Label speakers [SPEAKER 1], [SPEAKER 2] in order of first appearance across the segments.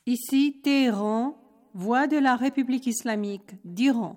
[SPEAKER 1] Ici Téhéran, voix de la République islamique d'Iran.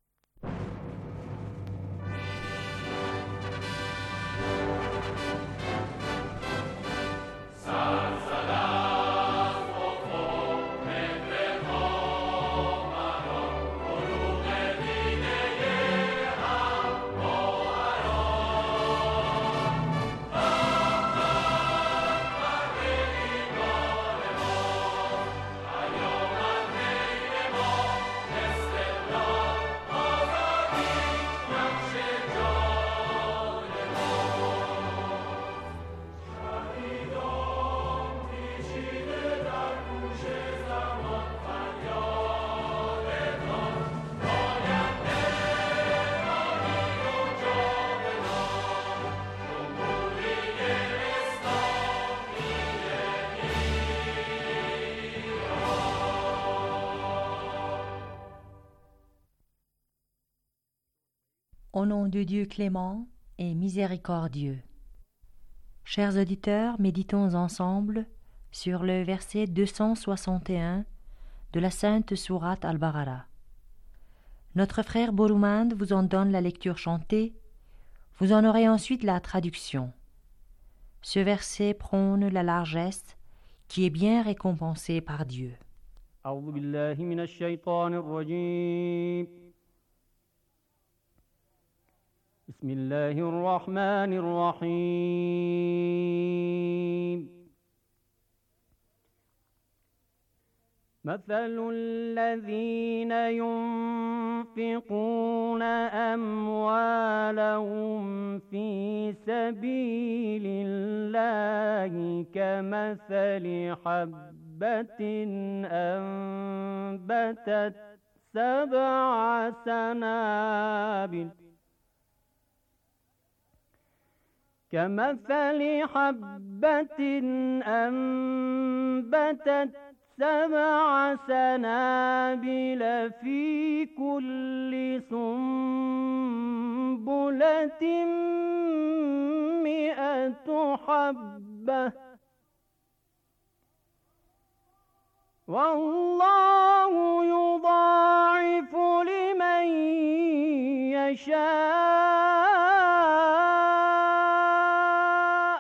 [SPEAKER 2] Au nom de Dieu clément et miséricordieux. Chers auditeurs, méditons ensemble sur le verset 261 de la Sainte Sourate Al-Baqara. Notre frère Boroumand vous en donne la lecture chantée, vous en aurez ensuite la traduction. Ce verset prône la largesse qui est bien récompensée par Dieu.
[SPEAKER 3] أعوذ بالله من الشيطان الرجيم بسم الله الرحمن الرحيم مثل الذين ينفقون أموالهم في سبيل الله كمثل حبة أنبتت 7 سنابل كمثل حبة أنبتت 7 سنابل في كل سنبلة 100 حبة والله يضاعف لمن يشاء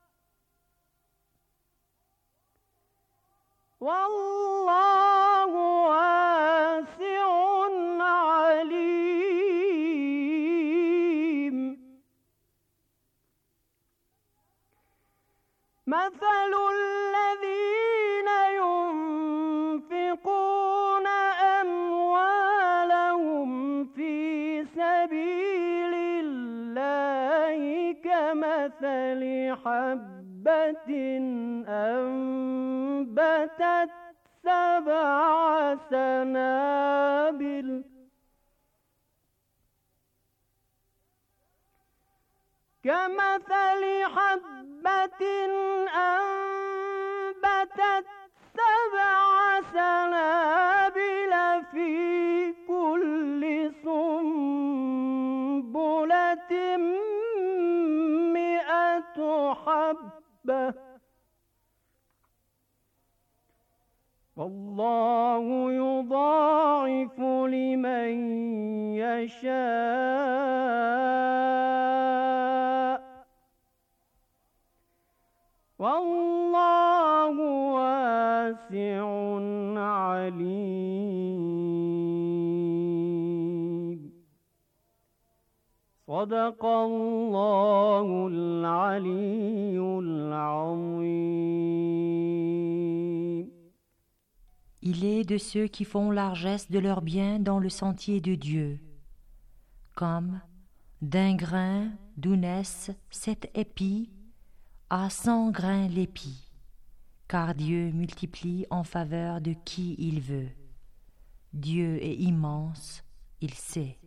[SPEAKER 3] والله واسع عليم مثل الذين ينفقون أموالهم في سبيل الله كمثل حبة أنبتت 7 سنابل كمثل حبة أنبتت 7 سنابل في كل سنبلة 100 حبة والله يضاعف لمن يشاء والله واسع عليم صدق الله العلي العظيم.
[SPEAKER 2] Il est de ceux qui font largesse de leurs biens dans le sentier de Dieu, comme d'un grain d'où naissent 7 épis à 100 grains l'épi, car Dieu multiplie en faveur de qui il veut. Dieu est immense, il sait.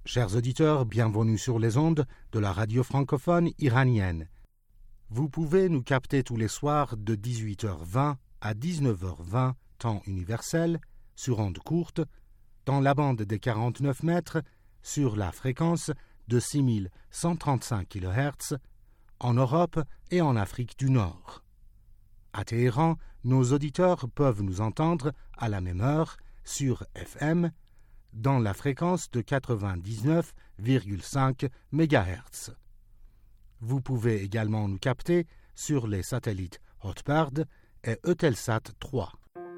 [SPEAKER 4] Chers auditeurs, bienvenue sur les ondes de la radio francophone iranienne. Vous pouvez nous capter tous les soirs de 18h20 à 19h20, temps universel, sur ondes courtes, dans la bande des 49 mètres, sur la fréquence de 6135 kHz, en Europe et en Afrique du Nord. À Téhéran, nos auditeurs peuvent nous entendre à la même heure sur FM, dans la fréquence de 99,5 MHz. Vous pouvez également nous capter sur les satellites Hotbird et Eutelsat 3.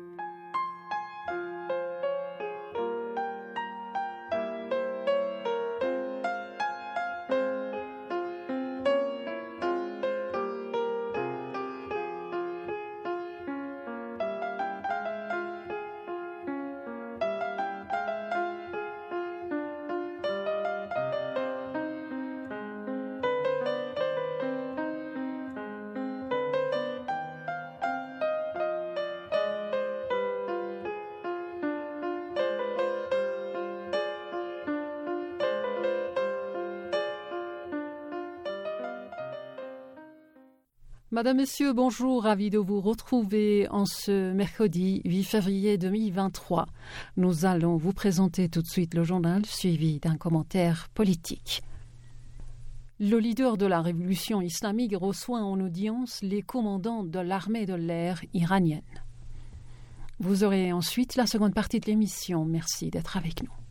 [SPEAKER 1] Madame, Messieurs, bonjour, ravi de vous retrouver en ce mercredi 8 février 2023. Nous allons vous présenter tout de suite le journal suivi d'un commentaire politique. Le leader de la révolution islamique reçoit en audience les commandants de l'armée de l'air iranienne. Vous aurez ensuite la seconde partie de l'émission. Merci d'être avec nous.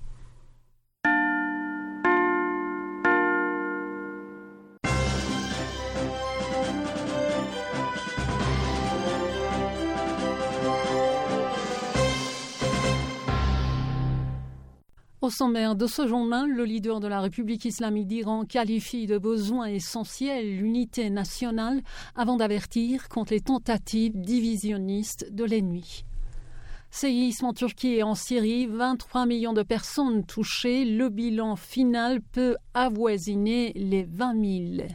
[SPEAKER 1] Au sommaire de ce journal, le leader de la République islamique d'Iran qualifie de besoin essentiel l'unité nationale avant d'avertir contre les tentatives divisionnistes de l'ennemi. Séisme en Turquie et en Syrie, 23 millions de personnes touchées, le bilan final peut avoisiner les 20 000.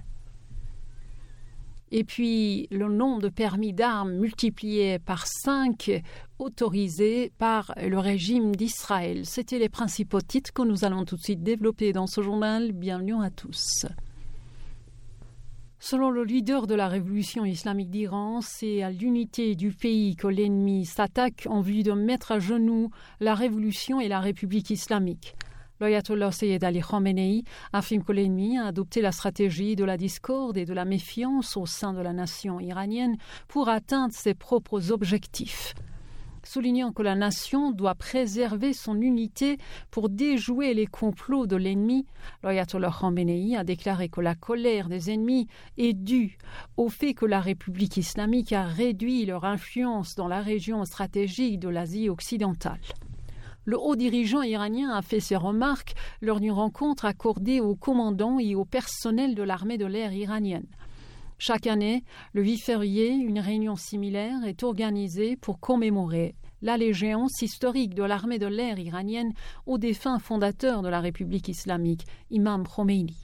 [SPEAKER 1] Et puis, le nombre de permis d'armes multiplié par 5 autorisés par le régime d'Israël. C'étaient les principaux titres que nous allons tout de suite développer dans ce journal. Bienvenue à tous. Selon le leader de la révolution islamique d'Iran, c'est à l'unité du pays que l'ennemi s'attaque en vue de mettre à genoux la révolution et la République islamique. L'ayatollah Sayyed Ali Khamenei affirme que l'ennemi a adopté la stratégie de la discorde et de la méfiance au sein de la nation iranienne pour atteindre ses propres objectifs. Soulignant que la nation doit préserver son unité pour déjouer les complots de l'ennemi, l'ayatollah Khamenei a déclaré que la colère des ennemis est due au fait que la République islamique a réduit leur influence dans la région stratégique de l'Asie occidentale. Le haut dirigeant iranien a fait ses remarques lors d'une rencontre accordée aux commandants et au personnel de l'armée de l'air iranienne. Chaque année, le 8 février, une réunion similaire est organisée pour commémorer l'allégeance historique de l'armée de l'air iranienne au défunt fondateur de la République islamique, Imam Khomeini.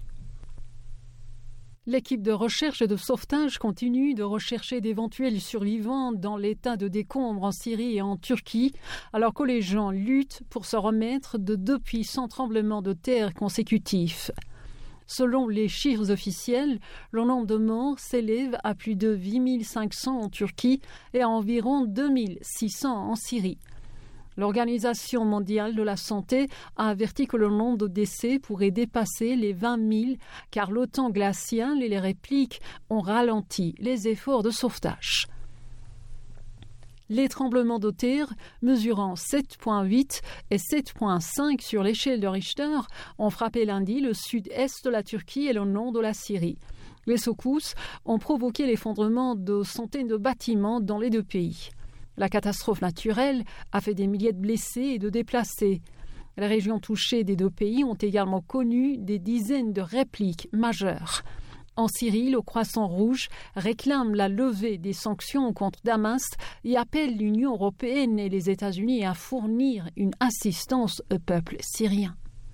[SPEAKER 1] L'équipe de recherche et de sauvetage continue de rechercher d'éventuels survivants dans l'état de décombre en Syrie et en Turquie, alors que les gens luttent pour se remettre de 2 puissants tremblements de terre consécutifs. Selon les chiffres officiels, le nombre de morts s'élève à plus de 8 500 en Turquie et à environ 2 600 en Syrie. L'Organisation mondiale de la santé a averti que le nombre de décès pourrait dépasser les 20 000 car le temps glacial et les répliques ont ralenti les efforts de sauvetage. Les tremblements de terre, mesurant 7,8 et 7,5 sur l'échelle de Richter, ont frappé lundi le sud-est de la Turquie et le nord de la Syrie. Les secousses ont provoqué l'effondrement de centaines de bâtiments dans les deux pays. La catastrophe naturelle a fait des milliers de blessés et de déplacés. Les régions touchées des deux pays ont également connu des dizaines de répliques majeures. En Syrie, le Croissant Rouge réclame la levée des sanctions contre Damas et appelle l'Union européenne et les États-Unis à fournir une assistance au peuple syrien.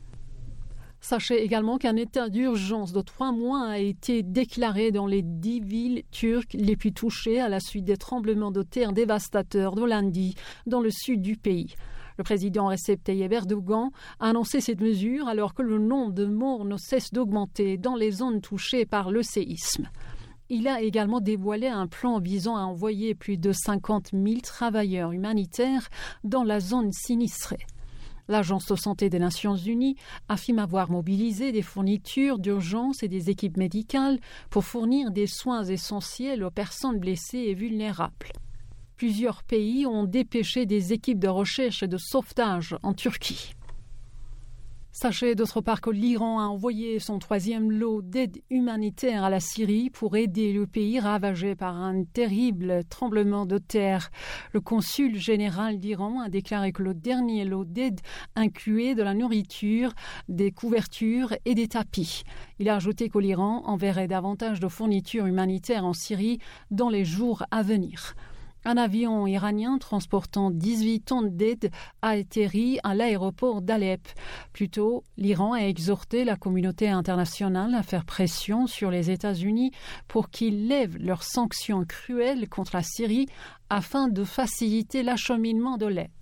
[SPEAKER 1] Sachez également qu'un état d'urgence de 3 mois a été déclaré dans les 10 villes turques les plus touchées à la suite des tremblements de terre dévastateurs de lundi dans le sud du pays. Le président Recep Tayyip Erdogan a annoncé cette mesure alors que le nombre de morts ne cesse d'augmenter dans les zones touchées par le séisme. Il a également dévoilé un plan visant à envoyer plus de 50 000 travailleurs humanitaires dans la zone sinistrée. L'Agence de santé des Nations Unies affirme avoir mobilisé des fournitures d'urgence et des équipes médicales pour fournir des soins essentiels aux personnes blessées et vulnérables. Plusieurs pays ont dépêché des équipes de recherche et de sauvetage en Turquie. Sachez d'autre part que l'Iran a envoyé son 3e lot d'aide humanitaire à la Syrie pour aider le pays ravagé par un terrible tremblement de terre. Le consul général d'Iran a déclaré que le dernier lot d'aide incluait de la nourriture, des couvertures et des tapis. Il a ajouté que l'Iran enverrait davantage de fournitures humanitaires en Syrie dans les jours à venir. Un avion iranien transportant 18 tonnes d'aide a atterri à l'aéroport d'Alep. Plus tôt, l'Iran a exhorté la communauté internationale à faire pression sur les États-Unis pour qu'ils lèvent leurs sanctions cruelles contre la Syrie afin de faciliter l'acheminement de l'aide.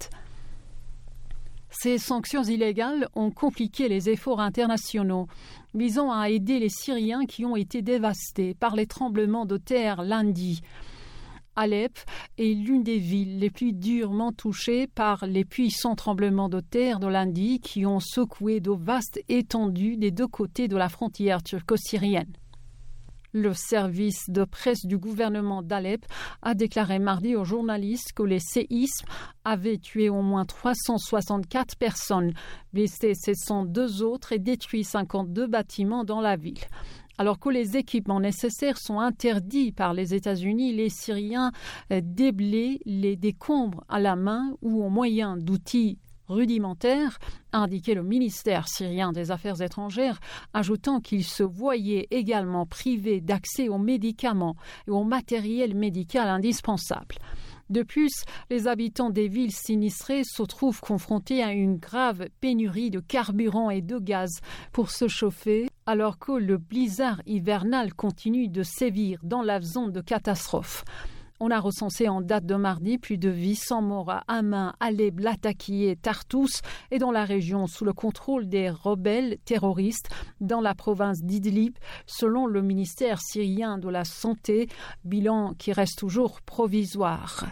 [SPEAKER 1] Ces sanctions illégales ont compliqué les efforts internationaux visant à aider les Syriens qui ont été dévastés par les tremblements de terre lundi. Alep est l'une des villes les plus durement touchées par les puissants tremblements de terre de lundi qui ont secoué de vastes étendues des deux côtés de la frontière turco-syrienne. Le service de presse du gouvernement d'Alep a déclaré mardi aux journalistes que les séismes avaient tué au moins 364 personnes, blessé 702 autres et détruit 52 bâtiments dans la ville. Alors que les équipements nécessaires sont interdits par les États-Unis, les Syriens déblaient les décombres à la main ou au moyen d'outils rudimentaires, a indiqué le ministère syrien des Affaires étrangères, ajoutant qu'il se voyait également privé d'accès aux médicaments et au matériel médical indispensable. De plus, les habitants des villes sinistrées se trouvent confrontés à une grave pénurie de carburant et de gaz pour se chauffer, alors que le blizzard hivernal continue de sévir dans la zone de catastrophe. On a recensé en date de mardi plus de 800 morts à Hama, Alep, Latakia et Tartous et dans la région sous le contrôle des rebelles terroristes dans la province d'Idlib, selon le ministère syrien de la Santé, bilan qui reste toujours provisoire.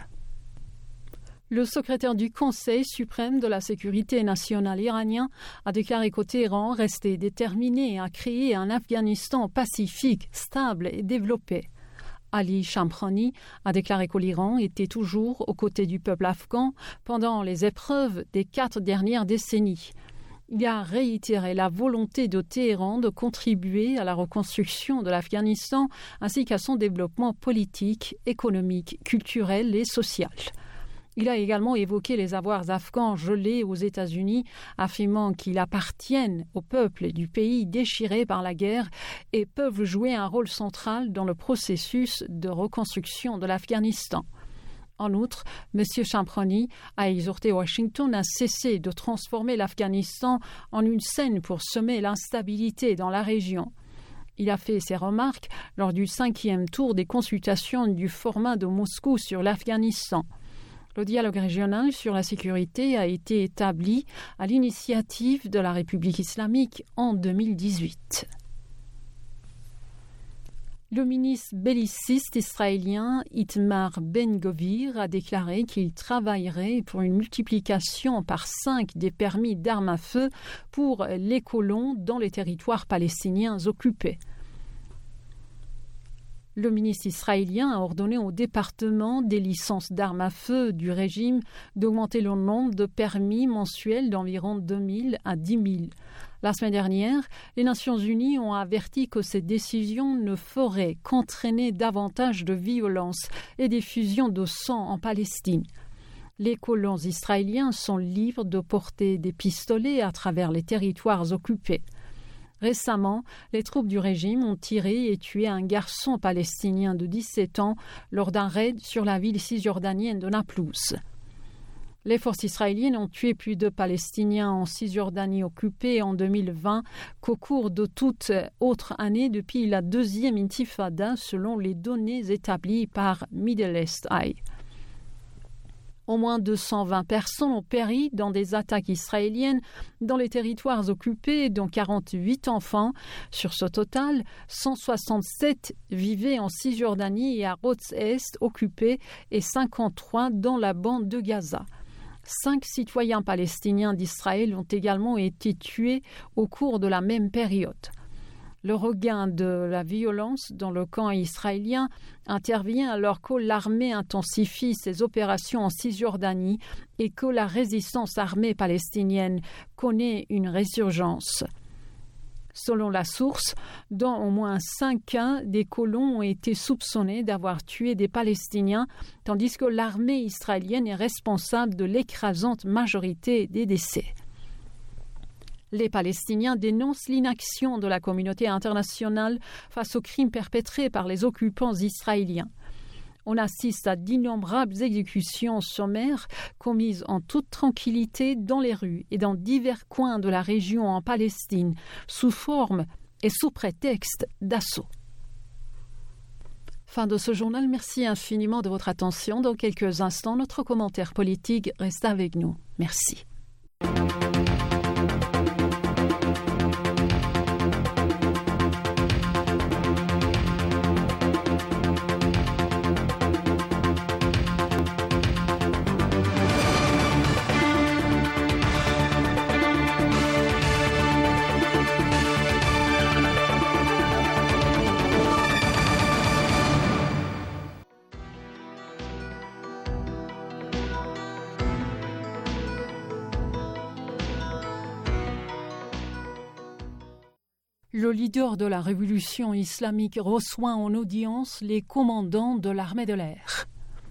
[SPEAKER 1] Le secrétaire du Conseil suprême de la sécurité nationale iranien a déclaré que Téhéran restait déterminé à créer un Afghanistan pacifique, stable et développé. Ali Shamkhani a déclaré que l'Iran était toujours aux côtés du peuple afghan pendant les épreuves des 4 dernières décennies. Il a réitéré la volonté de Téhéran de contribuer à la reconstruction de l'Afghanistan ainsi qu'à son développement politique, économique, culturel et social. Il a également évoqué les avoirs afghans gelés aux États-Unis, affirmant qu'ils appartiennent au peuple du pays déchiré par la guerre et peuvent jouer un rôle central dans le processus de reconstruction de l'Afghanistan. En outre, M. Shamkhani a exhorté Washington à cesser de transformer l'Afghanistan en une scène pour semer l'instabilité dans la région. Il a fait ces remarques lors du 5e tour des consultations du format de Moscou sur l'Afghanistan. Le dialogue régional sur la sécurité a été établi à l'initiative de la République islamique en 2018. Le ministre belliciste israélien Itamar Ben-Gvir a déclaré qu'il travaillerait pour une multiplication par 5 des permis d'armes à feu pour les colons dans les territoires palestiniens occupés. Le ministre israélien a ordonné au département des licences d'armes à feu du régime d'augmenter le nombre de permis mensuels d'environ 2 000 à 10 000. La semaine dernière, les Nations Unies ont averti que ces décisions ne feraient qu'entraîner davantage de violence et d'effusion de sang en Palestine. Les colons israéliens sont libres de porter des pistolets à travers les territoires occupés. Récemment, les troupes du régime ont tiré et tué un garçon palestinien de 17 ans lors d'un raid sur la ville cisjordanienne de Naplouse. Les forces israéliennes ont tué plus de Palestiniens en Cisjordanie occupée en 2020 qu'au cours de toute autre année depuis la 2e intifada selon les données établies par Middle East Eye. Au moins 220 personnes ont péri dans des attaques israéliennes dans les territoires occupés, dont 48 enfants. Sur ce total, 167 vivaient en Cisjordanie et à Rhodes-Est occupés et 53 dans la bande de Gaza. 5 citoyens palestiniens d'Israël ont également été tués au cours de la même période. Le regain de la violence dans le camp israélien intervient alors que l'armée intensifie ses opérations en Cisjordanie et que la résistance armée palestinienne connaît une résurgence. Selon la source, dans au moins 5 cas, des colons ont été soupçonnés d'avoir tué des Palestiniens, tandis que l'armée israélienne est responsable de l'écrasante majorité des décès. Les Palestiniens dénoncent l'inaction de la communauté internationale face aux crimes perpétrés par les occupants israéliens. On assiste à d'innombrables exécutions sommaires commises en toute tranquillité dans les rues et dans divers coins de la région en Palestine, sous forme et sous prétexte d'assaut. Fin de ce journal, merci infiniment de votre attention. Dans quelques instants, notre commentaire politique reste avec nous. Merci. Le leader de la révolution islamique reçoit en audience les commandants de l'armée de l'air.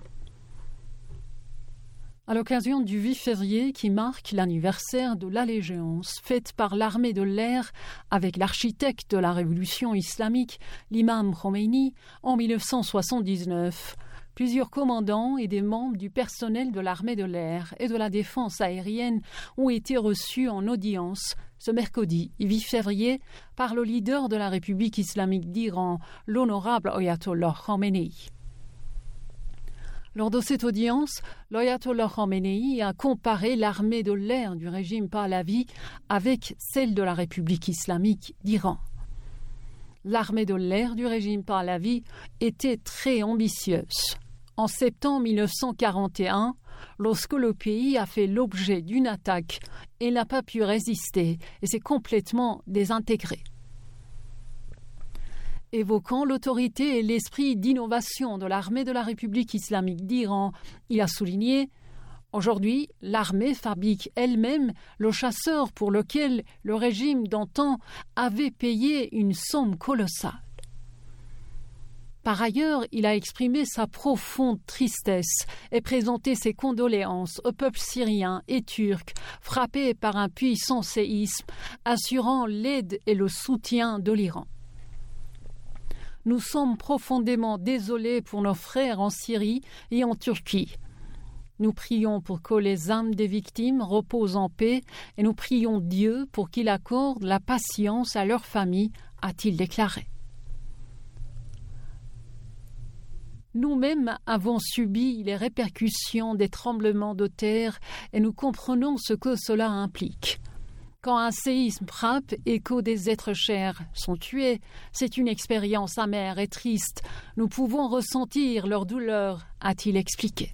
[SPEAKER 1] À l'occasion du 8 février qui marque l'anniversaire de l'allégeance faite par l'armée de l'air avec l'architecte de la révolution islamique, l'imam Khomeini, en 1979, plusieurs commandants et des membres du personnel de l'armée de l'air et de la défense aérienne ont été reçus en audience ce mercredi 8 février par le leader de la République islamique d'Iran, l'honorable Ayatollah Khamenei. Lors de cette audience, l'Ayatollah Khamenei a comparé l'armée de l'air du régime Pahlavi avec celle de la République islamique d'Iran. L'armée de l'air du régime Pahlavi était très ambitieuse. En septembre 1941, lorsque le pays a fait l'objet d'une attaque, il n'a pas pu résister et s'est complètement désintégré. Évoquant l'autorité et l'esprit d'innovation de l'armée de la République islamique d'Iran, il a souligné « Aujourd'hui, l'armée fabrique elle-même le chasseur pour lequel le régime d'antan avait payé une somme colossale. » Par ailleurs, il a exprimé sa profonde tristesse et présenté ses condoléances au peuple syrien et turc frappé par un puissant séisme, assurant l'aide et le soutien de l'Iran. Nous sommes profondément désolés pour nos frères en Syrie et en Turquie. Nous prions pour que les âmes des victimes reposent en paix et nous prions Dieu pour qu'il accorde la patience à leurs familles, a-t-il déclaré. Nous-mêmes avons subi les répercussions des tremblements de terre et nous comprenons ce que cela implique. Quand un séisme frappe et que des êtres chers sont tués, c'est une expérience amère et triste. Nous pouvons ressentir leur douleur, a-t-il expliqué.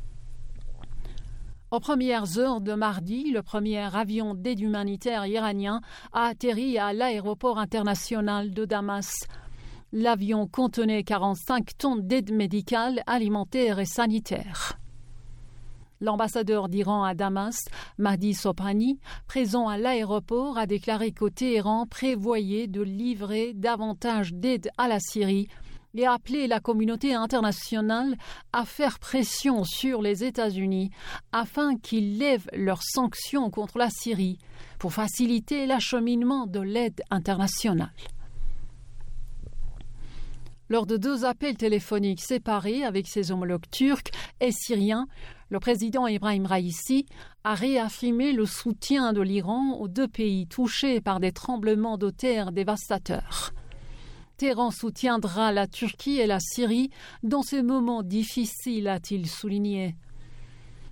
[SPEAKER 1] Aux premières heures de mardi, le premier avion d'aide humanitaire iranien a atterri à l'aéroport international de Damas. L'avion contenait 45 tonnes d'aide médicale, alimentaire et sanitaire. L'ambassadeur d'Iran à Damas, Mahdi Sobhani, présent à l'aéroport, a déclaré que Téhéran prévoyait de livrer davantage d'aide à la Syrie et a appelé la communauté internationale à faire pression sur les États-Unis afin qu'ils lèvent leurs sanctions contre la Syrie pour faciliter l'acheminement de l'aide internationale. Lors de 2 appels téléphoniques séparés avec ses homologues turcs et syriens, le président Ebrahim Raïssi a réaffirmé le soutien de l'Iran aux 2 pays touchés par des tremblements de terre dévastateurs. Téhéran soutiendra la Turquie et la Syrie dans ces moments difficiles, a-t-il souligné.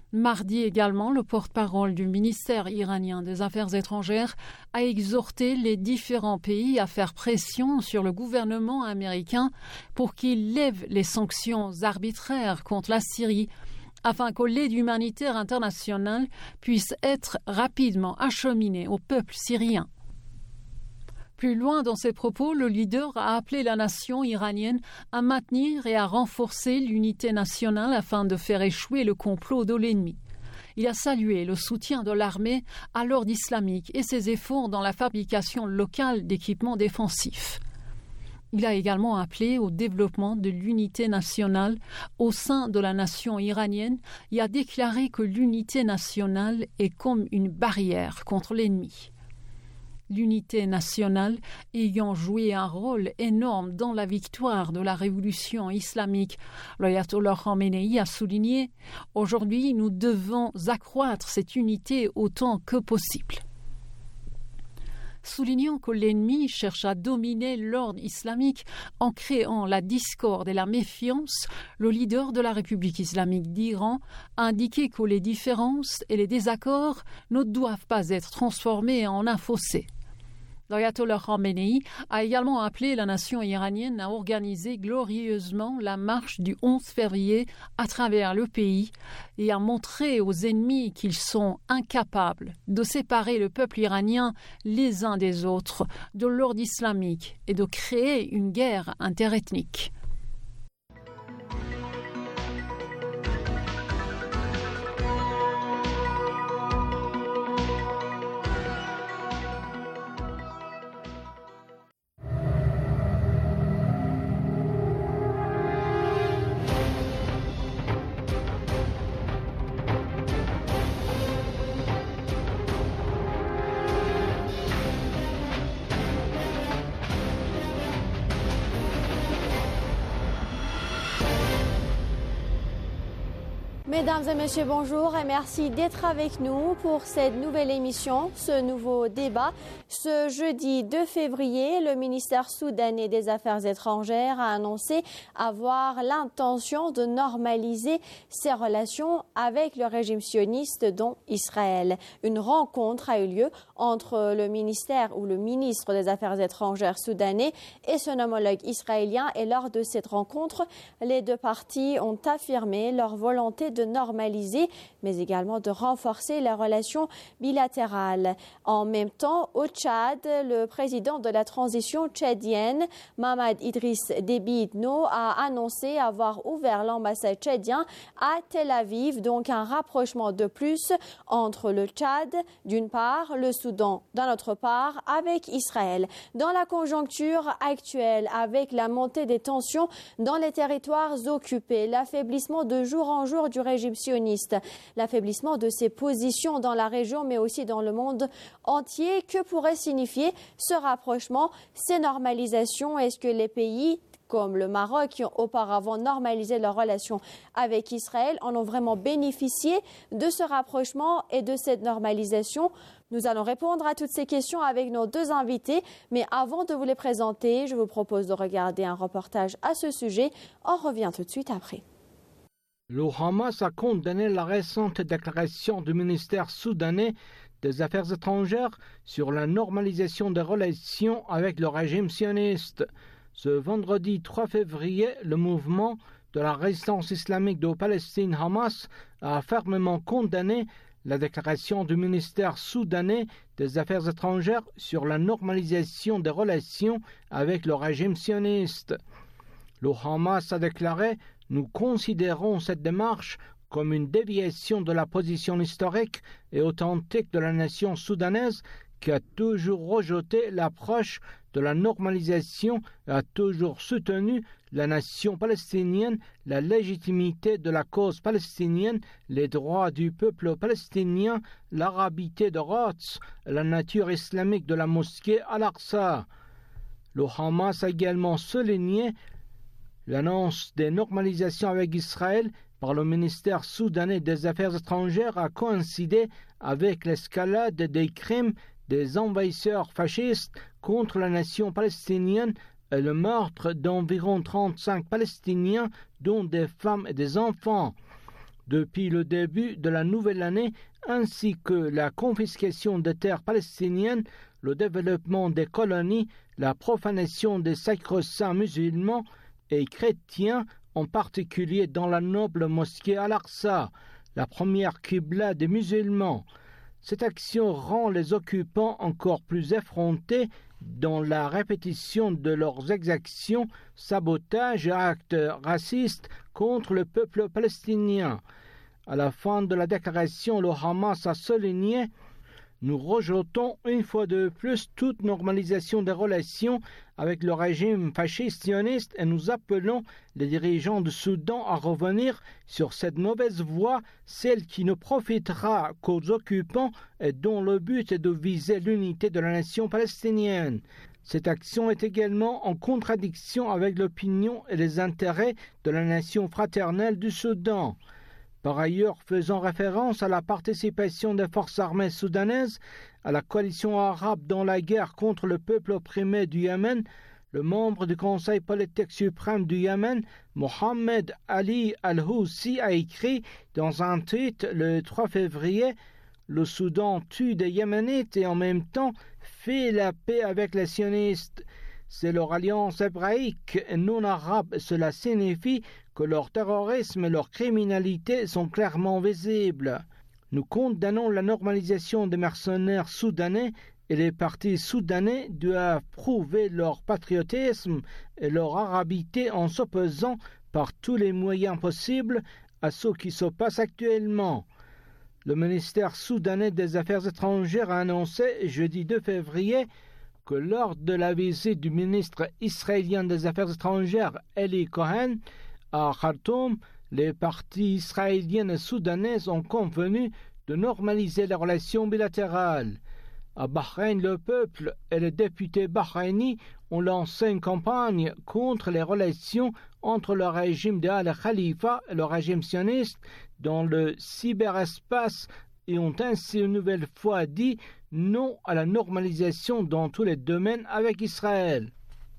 [SPEAKER 1] Mardi également, le porte-parole du ministère iranien des Affaires étrangères a exhorté les différents pays à faire pression sur le gouvernement américain pour qu'il lève les sanctions arbitraires contre la Syrie afin que l'aide humanitaire internationale puisse être rapidement acheminée au peuple syrien. Plus loin dans ses propos, le leader a appelé la nation iranienne à maintenir et à renforcer l'unité nationale afin de faire échouer le complot de l'ennemi. Il a salué le soutien de l'armée à l'ordre islamique et ses efforts dans la fabrication locale d'équipements défensifs. Il a également appelé au développement de l'unité nationale au sein de la nation iranienne et a déclaré que l'unité nationale est comme une barrière contre l'ennemi. L'unité nationale ayant joué un rôle énorme dans la victoire de la révolution islamique, l'ayatollah Khamenei a souligné « Aujourd'hui, nous devons accroître cette unité autant que possible ». Soulignant que l'ennemi cherche à dominer l'ordre islamique en créant la discorde et la méfiance, le leader de la République islamique d'Iran a indiqué que les différences et les désaccords ne doivent pas être transformés en un fossé. L'ayatollah Khamenei a également appelé la nation iranienne à organiser glorieusement la marche du 11 février à travers le pays et à montrer aux ennemis qu'ils sont incapables de séparer le peuple iranien les uns des autres de l'ordre islamique et de créer une guerre interethnique.
[SPEAKER 5] Mesdames et messieurs, bonjour et merci d'être avec nous pour cette nouvelle émission, ce nouveau débat. Ce jeudi 2 février, le ministère soudanais des Affaires étrangères a annoncé avoir l'intention de normaliser ses relations avec le régime sioniste dont Israël. Une rencontre a eu lieu entre le ministère ou le ministre des Affaires étrangères soudanais et son homologue israélien et lors de cette rencontre, les deux parties ont affirmé leur volonté de normaliser, mais également de renforcer les relations bilatérales. En même temps, au Tchad, le président de la transition tchadienne, Mahamat Idriss Déby Itno, a annoncé avoir ouvert l'ambassade tchadienne à Tel Aviv, donc un rapprochement de plus entre le Tchad, d'une part, le Soudan, d'un autre part, avec Israël. Dans la conjoncture actuelle, avec la montée des tensions dans les territoires occupés, l'affaiblissement de jour en jour du régime sioniste, l'affaiblissement de ses positions dans la région mais aussi dans le monde entier, que pourrait signifier ce rapprochement, ces normalisations? Est-ce que les pays comme le Maroc, qui ont auparavant normalisé leurs relations avec Israël, en ont vraiment bénéficié de ce rapprochement et de cette normalisation? Nous allons répondre à toutes ces questions avec nos deux invités, mais avant de vous les présenter, je vous propose de regarder un reportage à ce sujet. On revient tout de suite après.
[SPEAKER 6] Le Hamas a condamné la récente déclaration du ministère soudanais des Affaires étrangères sur la normalisation des relations avec le régime sioniste. Ce vendredi 3 février, le mouvement de la résistance islamique de Palestine, Hamas, a fermement condamné la déclaration du ministère soudanais des Affaires étrangères sur la normalisation des relations avec le régime sioniste. Le Hamas a déclaré « Nous considérons cette démarche comme une déviation de la position historique et authentique de la nation soudanaise qui a toujours rejeté l'approche de la normalisation et a toujours soutenu la nation palestinienne, la légitimité de la cause palestinienne, les droits du peuple palestinien, l'arabité de Rhodes, la nature islamique de la mosquée Al-Aqsa. » Le Hamas a également souligné l'annonce des normalisations avec Israël par le ministère soudanais des Affaires étrangères a coïncidé avec l'escalade des crimes des envahisseurs fascistes contre la nation palestinienne et le meurtre d'environ 35 Palestiniens, dont des femmes et des enfants. depuis le début de la nouvelle année, ainsi que la confiscation des terres palestiniennes, le développement des colonies, la profanation des sacro-saints musulmans et chrétiens, en particulier dans la noble mosquée Al-Aqsa, la première qibla des musulmans. Cette action rend les occupants encore plus effrontés dans la répétition de leurs exactions, sabotages et actes racistes contre le peuple palestinien. À la fin de la déclaration, le Hamas a souligné « Nous rejetons une fois de plus toute normalisation des relations avec le régime fasciste sioniste et nous appelons les dirigeants du Soudan à revenir sur cette mauvaise voie, celle qui ne profitera qu'aux occupants et dont le but est de viser l'unité de la nation palestinienne. » Cette action est également en contradiction avec l'opinion et les intérêts de la nation fraternelle du Soudan. Par ailleurs, faisant référence à la participation des forces armées soudanaises à la coalition arabe dans la guerre contre le peuple opprimé du Yémen, le membre du Conseil politique suprême du Yémen, Mohamed Ali Al-Houssi, a écrit dans un tweet le 3 février « Le Soudan tue des Yéménites et en même temps fait la paix avec les sionistes. C'est leur alliance hébraïque non arabe. Cela signifie que leur terrorisme et leur criminalité sont clairement visibles. Nous condamnons la normalisation des mercenaires soudanais et les partis soudanais doivent prouver leur patriotisme et leur arabité en s'opposant par tous les moyens possibles à ce qui se passe actuellement. » Le ministère soudanais des Affaires étrangères a annoncé jeudi 2 février que lors de la visite du ministre israélien des Affaires étrangères Eli Cohen à Khartoum, les parties israéliennes et soudanaises ont convenu de normaliser les relations bilatérales. À Bahreïn, le peuple et les députés bahreïnis ont lancé une campagne contre les relations entre le régime de Al-Khalifa et le régime sioniste dans le cyberespace et ont ainsi une nouvelle fois dit non à la normalisation dans tous les domaines avec Israël.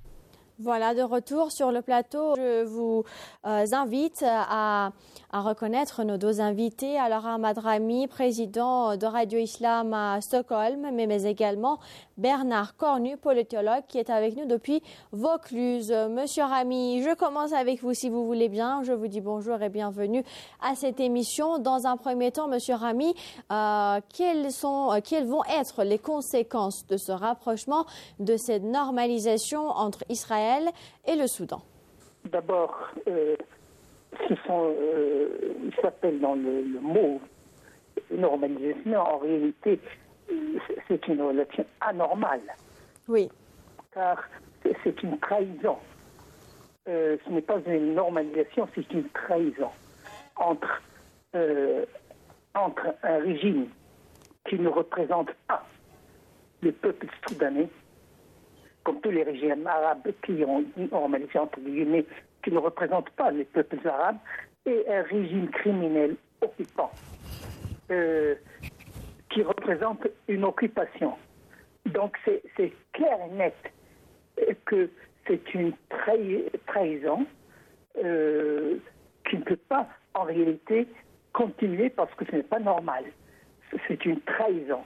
[SPEAKER 5] Voilà, de retour sur le plateau, je vous invite à reconnaître nos deux invités. Alors, Ahmad Rami, président de Radio Islam à Stockholm, mais également Bernard Cornu, politologue, qui est avec nous depuis Vaucluse. Monsieur Rami, je commence avec vous si vous voulez bien. Je vous dis bonjour et bienvenue à cette émission. Dans un premier temps, Monsieur Rami, quelles vont être les conséquences de ce rapprochement, de cette normalisation entre Israël et le Soudan?
[SPEAKER 7] D'abord, il s'appelle dans le mot normalisation, en réalité, c'est une relation anormale.
[SPEAKER 5] Oui. Car
[SPEAKER 7] c'est une trahison. Ce n'est pas une normalisation, c'est une trahison entre un régime qui ne représente pas le peuple soudanais, comme tous les régimes arabes qui ont normalisé entre guillemets, qui ne représentent pas les peuples arabes, et un régime criminel occupant qui représente une occupation. Donc c'est clair et net que c'est une trahison qui ne peut pas en réalité continuer parce que ce n'est pas normal. C'est une trahison.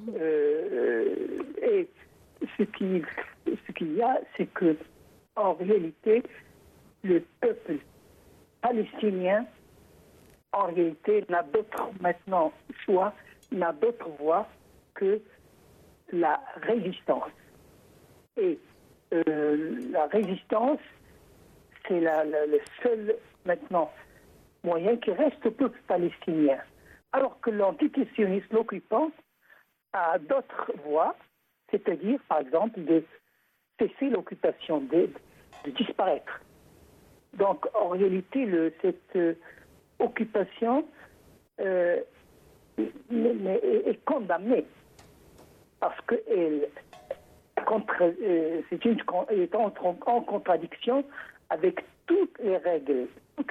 [SPEAKER 7] Et ce qu'il y a, c'est que en réalité, le peuple palestinien, en réalité, n'a d'autre maintenant choix, n'a d'autre voie que la résistance. Et la résistance, c'est le seul maintenant moyen qui reste au peuple palestinien. Alors que l'entité sioniste, l'occupant, a d'autres voies, c'est-à-dire, par exemple, de cesser l'occupation, de disparaître. Donc, en réalité, cette occupation est condamnée parce qu'elle est en contradiction avec toutes les règles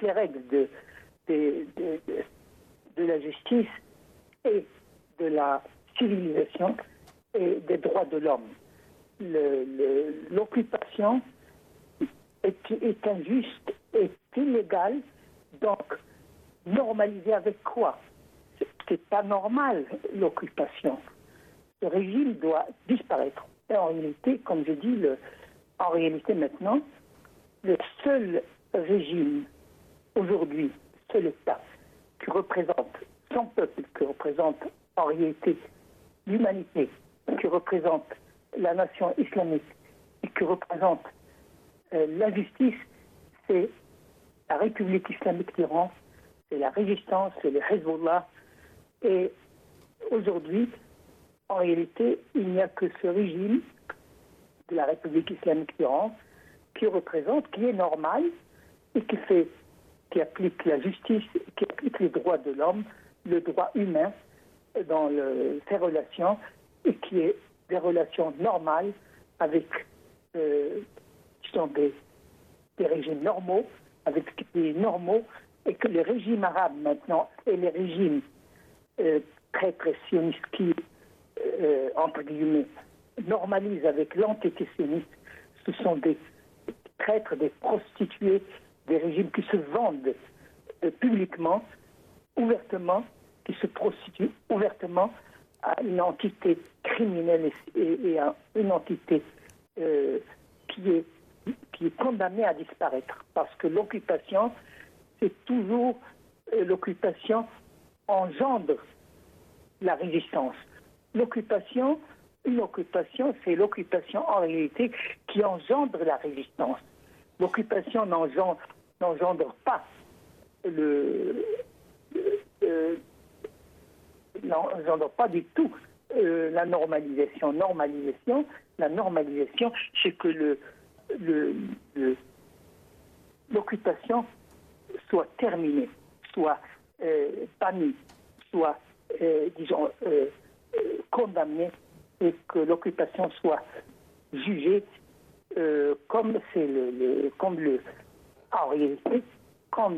[SPEAKER 7] de la justice et de la civilisation et des droits de l'homme. L'occupation est injuste, est illégale, donc normaliser avec quoi? C'est pas normal, l'occupation. Ce régime doit disparaître. Et en réalité, comme je dis, en réalité maintenant, le seul régime aujourd'hui, seul État qui représente son peuple, qui représente en réalité l'humanité, qui représente la nation islamique et qui représente la justice, c'est la République islamique d'Iran, c'est la résistance, c'est le Hezbollah. Et aujourd'hui, en réalité, il n'y a que ce régime de la République islamique d'Iran qui représente, qui est normal et qui applique la justice, qui applique les droits de l'homme, le droit humain dans ses relations et qui est des relations normales avec qui sont des régimes normaux, avec des pays normaux, et que les régimes arabes maintenant et les régimes très sionistes qui, entre guillemets, normalisent avec l'entité sioniste, ce sont des traîtres, des prostituées, des régimes qui se vendent publiquement, ouvertement, qui se prostituent ouvertement à une entité criminelle et à une entité qui est condamnée à disparaître. Parce que l'occupation, c'est toujours l'occupation engendre la résistance. Une occupation, c'est l'occupation en réalité qui engendre la résistance. L'occupation n'engendre pas n'engendre pas du tout la normalisation. La normalisation, c'est que l'occupation soit terminée, soit bannie, soit, disons, condamnée, et que l'occupation soit jugée comme en réalité, comme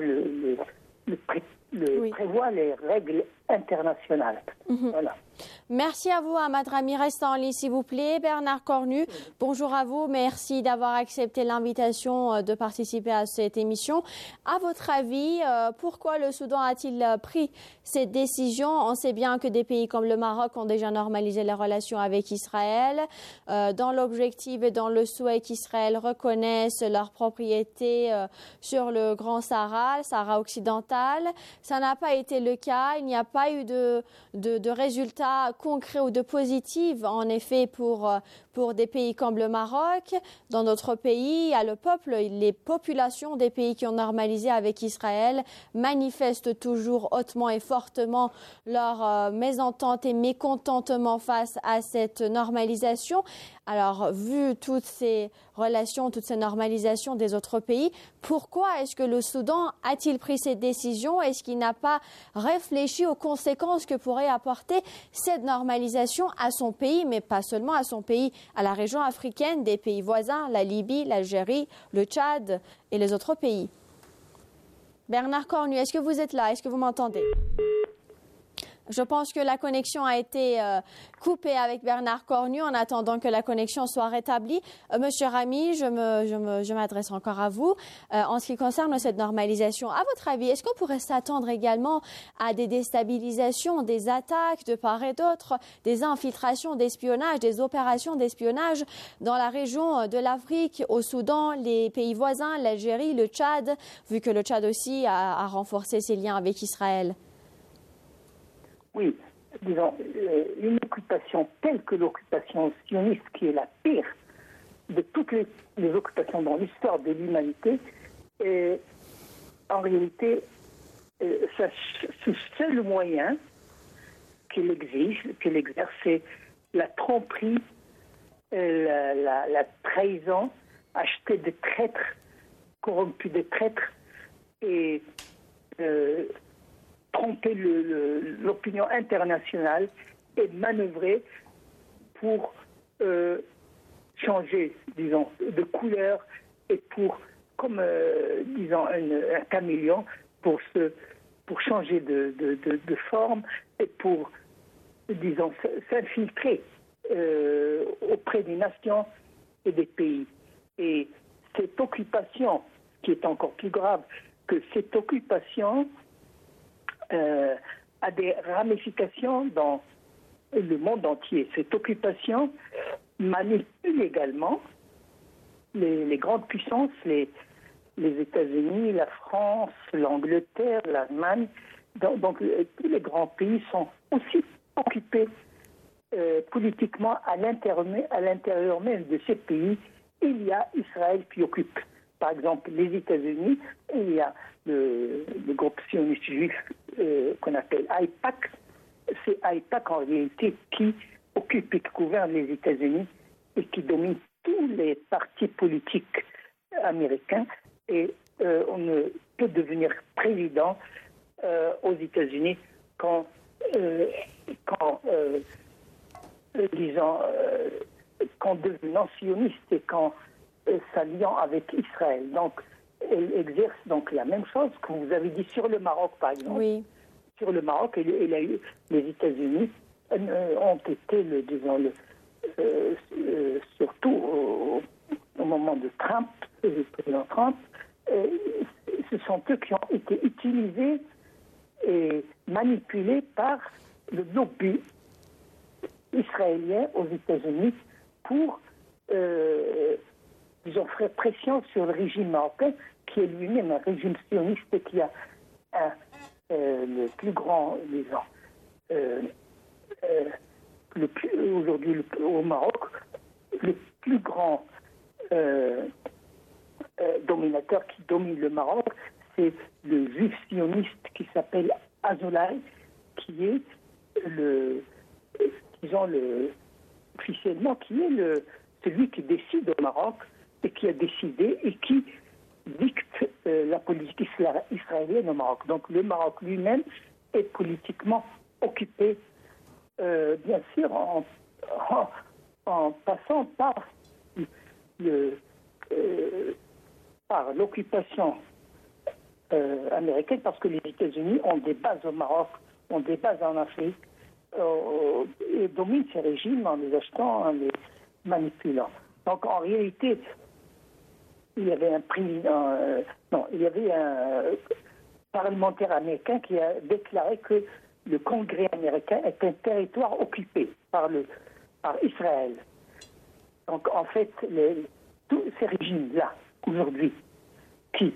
[SPEAKER 7] prévoit les règles internationales. Voilà.
[SPEAKER 5] Merci à vous, Ahmad Rami. Restez en ligne, s'il vous plaît. Bernard Cornu, bonjour à vous. Merci d'avoir accepté l'invitation de participer à cette émission. À votre avis, pourquoi le Soudan a-t-il pris cette décision? On sait bien que des pays comme le Maroc ont déjà normalisé les relations avec Israël, dans l'objectif et dans le souhait qu'Israël reconnaisse leur propriété sur le Grand Sahara, le Sahara occidental. Ça n'a pas été le cas. Il n'y a pas eu de résultats concrets ou de positifs, en effet, pour des pays comme le Maroc. Dans notre pays, le peuple, les populations des pays qui ont normalisé avec Israël manifestent toujours hautement et fortement leur mésentente et mécontentement face à cette normalisation. Alors, vu toutes ces relations, toutes ces normalisations des autres pays, pourquoi est-ce que le Soudan a-t-il pris cette décision? Est-ce qu'il n'a pas réfléchi aux conséquences que pourrait apporter cette normalisation à son pays, mais pas seulement à son pays, à la région africaine, des pays voisins, la Libye, l'Algérie, le Tchad et les autres pays? Bernard Cornu, est-ce que vous êtes là? Est-ce que vous m'entendez? Je pense que la connexion a été coupée avec Bernard Cornu en attendant que la connexion soit rétablie. Monsieur Rami, je m'adresse encore à vous. En ce qui concerne cette normalisation, à votre avis, est-ce qu'on pourrait s'attendre également à des déstabilisations, des attaques de part et d'autre, des infiltrations d'espionnage, des opérations d'espionnage dans la région de l'Afrique, au Soudan, les pays voisins, l'Algérie, le Tchad, vu que le Tchad aussi a renforcé ses liens avec Israël?
[SPEAKER 7] Oui, disons, une occupation telle que l'occupation sioniste, qui est la pire de toutes les occupations dans l'histoire de l'humanité, en réalité, ce seul moyen qu'il exerce, c'est la tromperie, la trahison, acheter des traîtres, corrompus des traîtres, et tromper l'opinion internationale et manœuvrer pour changer, disons, de couleur et pour, comme, disons, un caméléon, pour changer de forme et pour, disons, s'infiltrer auprès des nations et des pays. Et cette occupation, qui est encore plus grave, que cette occupation a des ramifications dans le monde entier. Cette occupation manipule également les grandes puissances, les États-Unis, la France, l'Angleterre, l'Allemagne. Donc tous les grands pays sont aussi occupés politiquement à l'intérieur même de ces pays. Il y a Israël qui occupe. Par exemple, les États-Unis, il y a le groupe sioniste juif qu'on appelle AIPAC. C'est AIPAC en réalité qui occupe et qui gouverne les États-Unis et qui domine tous les partis politiques américains. Et on ne peut devenir président aux États-Unis qu'en devenant sioniste et qu'en s'alliant avec Israël. Donc, elle exerce donc la même chose que vous avez dit sur le Maroc, par exemple.
[SPEAKER 5] Oui.
[SPEAKER 7] Sur le Maroc, les États-Unis ont été, surtout au moment de Trump, le président Trump, ce sont eux qui ont été utilisés et manipulés par le lobby israélien aux États-Unis pour, faire pression sur le régime marocain, qui est lui-même un régime sioniste et qui a le plus grand, disons, aujourd'hui au Maroc, le plus grand dominateur qui domine le Maroc, c'est le juif sioniste qui s'appelle Azolai, qui est officiellement, qui est celui qui décide au Maroc et qui a décidé et qui dicte la politique israélienne au Maroc. Donc le Maroc lui-même est politiquement occupé, bien sûr, en passant par l'occupation américaine, parce que les États-Unis ont des bases au Maroc, ont des bases en Afrique, et dominent ces régimes en les achetant, en les manipulant. Donc en réalité, il y avait un parlementaire américain qui a déclaré que le Congrès américain est un territoire occupé par Israël. Donc en fait, tous ces régimes-là, aujourd'hui, qui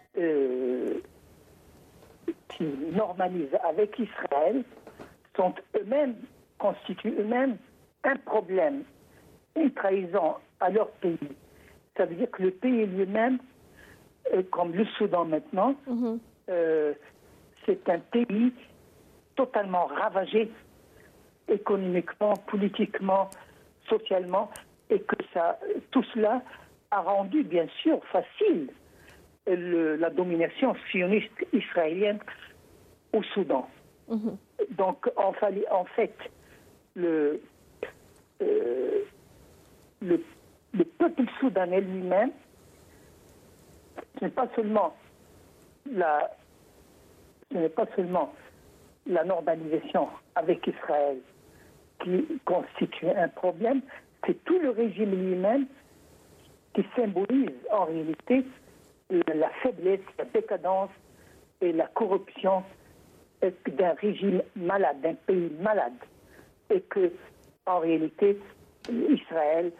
[SPEAKER 7] normalisent avec Israël, constituent eux-mêmes un problème, une trahison à leur pays. Ça veut dire que le pays lui-même, comme le Soudan maintenant, c'est un pays totalement ravagé économiquement, politiquement, socialement, et que tout cela a rendu bien sûr facile la domination sioniste israélienne au Soudan. Donc en fait, le peuple soudanais lui-même, ce n'est pas seulement la normalisation avec Israël qui constitue un problème, c'est tout le régime lui-même qui symbolise en réalité la faiblesse, la décadence et la corruption d'un régime malade, d'un pays malade. Et que, en réalité, Israël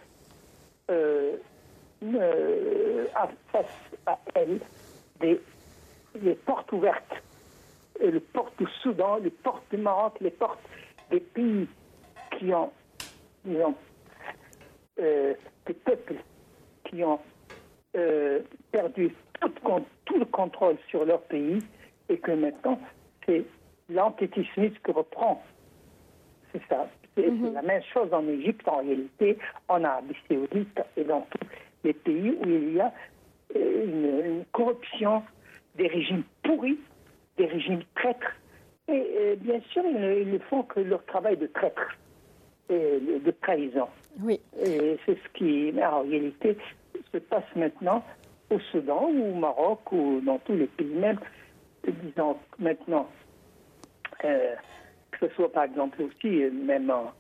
[SPEAKER 7] a face à elle des portes ouvertes. Les portes du Soudan, les portes du Maroc, les portes des pays qui ont, disons, des peuples qui ont perdu tout le contrôle sur leur pays et que maintenant, c'est l'antisémitisme qui reprend. C'est ça. C'est la même chose en Égypte, en réalité, en Arabie Saoudite et dans tous les pays où il y a une corruption, des régimes pourris, des régimes traîtres. Et bien sûr, ils ne font que leur travail de traître, de trahison.
[SPEAKER 5] Oui.
[SPEAKER 7] Et c'est ce qui, en réalité, se passe maintenant au Soudan ou au Maroc ou dans tous les pays, même, disons, maintenant, que ce soit par exemple aussi, même dans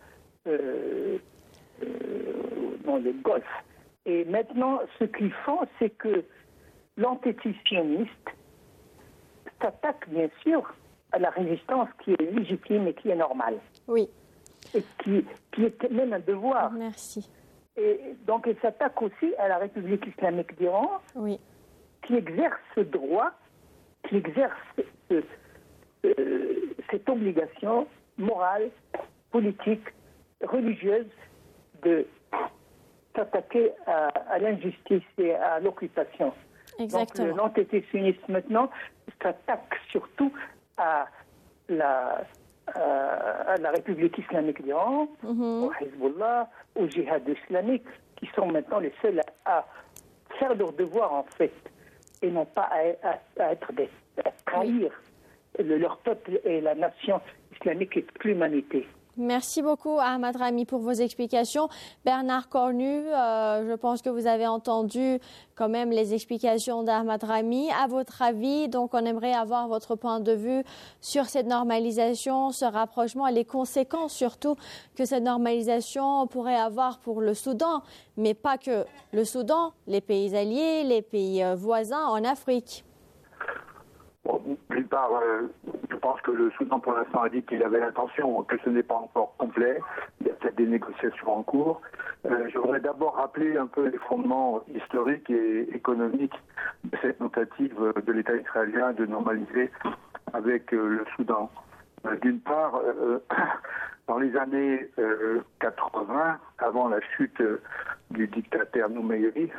[SPEAKER 7] le Golfe. Et maintenant, ce qu'ils font, c'est que l'antisioniste s'attaque bien sûr à la résistance qui est légitime et qui est normale.
[SPEAKER 5] Oui.
[SPEAKER 7] Et qui est même un devoir.
[SPEAKER 5] Merci.
[SPEAKER 7] Et donc, elle s'attaque aussi à la République islamique d'Iran,
[SPEAKER 5] Oui.
[SPEAKER 7] qui exerce ce droit, qui exerce cette obligation morale, politique, religieuse de s'attaquer à l'injustice et à l'occupation.
[SPEAKER 5] Exactement.
[SPEAKER 7] Donc l'antétésionisme maintenant s'attaque surtout à la République islamique d'Iran, au Hezbollah, au djihad islamique, qui sont maintenant les seuls à faire leur devoir en fait, et non pas à trahir leur peuple et la nation islamique et toute l'humanité.
[SPEAKER 5] Merci beaucoup, Ahmad Rami, pour vos explications. Bernard Cornu, je pense que vous avez entendu quand même les explications d'Ahmad Rami. À votre avis, donc, on aimerait avoir votre point de vue sur cette normalisation, ce rapprochement et les conséquences surtout que cette normalisation pourrait avoir pour le Soudan, mais pas que le Soudan, les pays alliés, les pays voisins en Afrique.
[SPEAKER 8] Bon, d'une part, je pense que le Soudan, pour l'instant, a dit qu'il avait l'intention, que ce n'est pas encore complet. Il y a peut-être des négociations en cours. Je voudrais d'abord rappeler un peu les fondements historiques et économiques de cette tentative de l'État israélien de normaliser avec le Soudan. D'une part, dans les années 80, avant la chute du dictateur Noumeiri,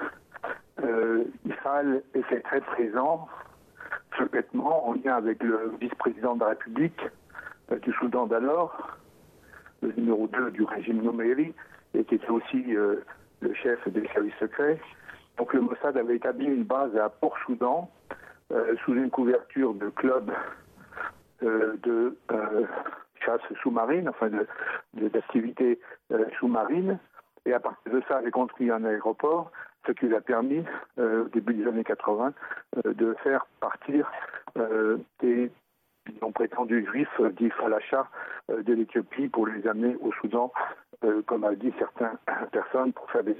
[SPEAKER 8] Israël était très présent secrètement en lien avec le vice-président de la République du Soudan d'alors, le numéro 2 du régime Noumeiri, et qui était aussi le chef des services secrets. Donc le Mossad avait établi une base à Port-Soudan sous une couverture de club de chasse sous-marine, enfin d'activités sous-marines, et à partir de ça, avait construit un aéroport, ce qui lui a permis, au début des années 80, de faire partir des prétendus juifs dits falachas de l'Éthiopie pour les amener au Soudan, comme a dit certaines personnes, pour faire des...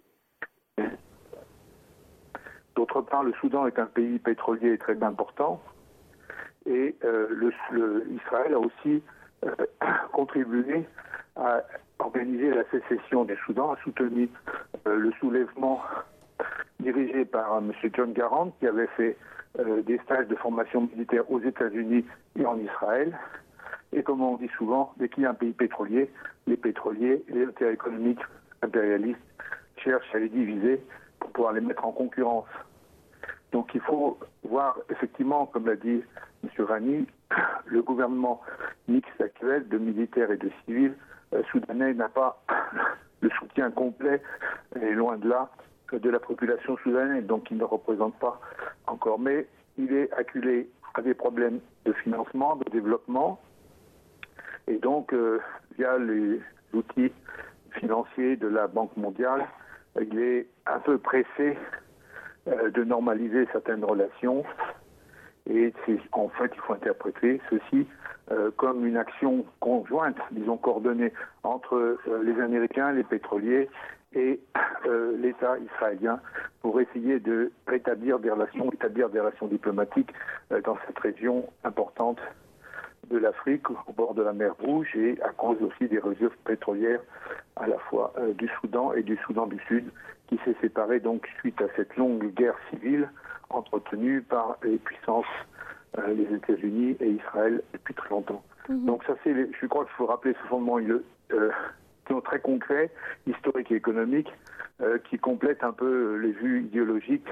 [SPEAKER 8] D'autre part, le Soudan est un pays pétrolier très important, et Israël a aussi contribué à organiser la sécession du Soudan, a soutenu le soulèvement dirigé par M. John Garang, qui avait fait des stages de formation militaire aux États-Unis et en Israël. Et comme on dit souvent, dès qu'il y a un pays pétrolier, les pétroliers et les intérêts économiques impérialistes cherchent à les diviser pour pouvoir les mettre en concurrence. Donc il faut voir effectivement, comme l'a dit M. Rani, le gouvernement mixte actuel de militaires et de civils soudanais n'a pas le soutien complet, et loin de là, de la population soudanaise, donc il ne représente pas encore. Mais il est acculé à des problèmes de financement, de développement, et donc via les outils financiers de la Banque mondiale, il est un peu pressé de normaliser certaines relations. Et en fait, il faut interpréter ceci comme une action conjointe, disons coordonnée, entre les Américains, les pétroliers et l'État israélien pour essayer de établir des relations diplomatiques dans cette région importante de l'Afrique, au bord de la mer Rouge, et à cause aussi des réserves pétrolières à la fois du Soudan et du Soudan du Sud, qui s'est séparé donc suite à cette longue guerre civile entretenue par les puissances, les États-Unis et Israël depuis très longtemps. Donc ça, je crois qu'il faut rappeler ce fondement très concret, historique et économique, qui complète un peu les vues idéologiques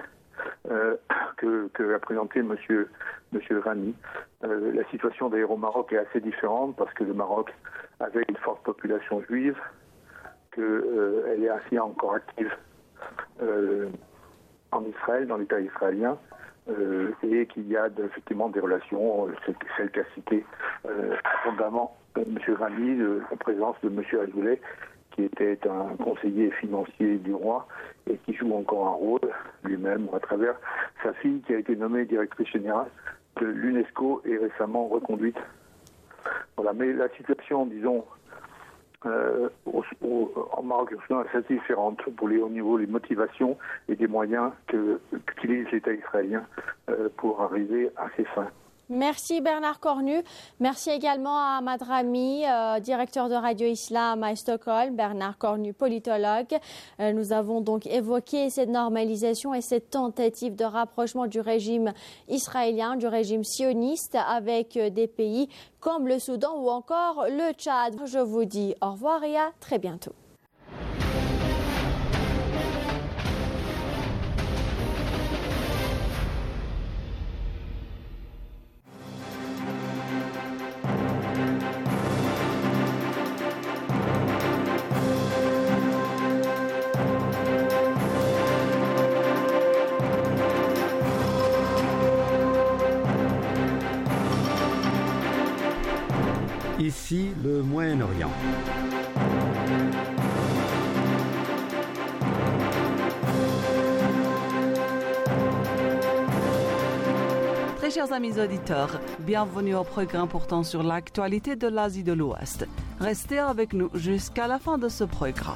[SPEAKER 8] que a présenté M. Rani. La situation d'ailleurs au Maroc est assez différente parce que le Maroc avait une forte population juive, qu'elle est assez encore active en Israël, dans l'État israélien, et qu'il y a effectivement des relations, celle qu'a cité abondamment M. Rami, la présence de M. Azoulay, qui était un conseiller financier du roi et qui joue encore un rôle lui-même à travers sa fille qui a été nommée directrice générale de l'UNESCO et récemment reconduite. Voilà, mais la situation, disons, en Maroc est assez différente au niveau des motivations et des moyens qu'utilise l'État israélien pour arriver à ses fins.
[SPEAKER 5] Merci Bernard Cornu. Merci également à Ahmad Rami, directeur de Radio Islam à Stockholm, Bernard Cornu, politologue. Nous avons donc évoqué cette normalisation et cette tentative de rapprochement du régime israélien, du régime sioniste avec des pays comme le Soudan ou encore le Tchad. Je vous dis au revoir et à très bientôt.
[SPEAKER 9] Ici, le Moyen-Orient.
[SPEAKER 10] Très chers amis auditeurs, bienvenue au programme portant sur l'actualité de l'Asie de l'Ouest. Restez avec nous jusqu'à la fin de ce programme.